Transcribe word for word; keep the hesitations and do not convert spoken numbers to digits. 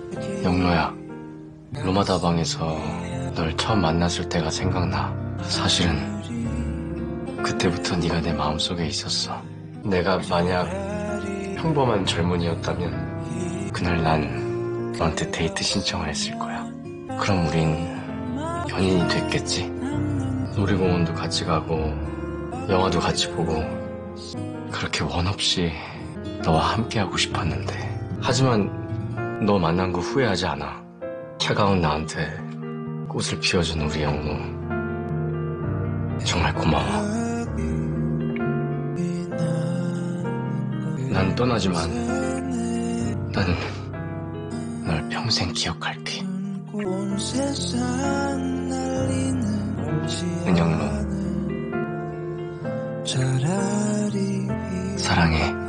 영로야, 로마다방에서 널 처음 만났을 때가 생각나. 사실은 그때부터 네가 내 마음속에 있었어. 내가 만약 평범한 젊은이였다면 그날 난 너한테 데이트 신청을 했을 거야. 그럼 우린 연인이 됐겠지. 놀이공원도 같이 가고 영화도 같이 보고 그렇게 원 없이 너와 함께하고 싶었는데, 하지만 너 만난 거 후회하지 않아. 차가운 나한테 꽃을 피워준 우리 영로 정말 고마워. 난 떠나지만 나는 널 평생 기억할게. 은영로, 사랑해.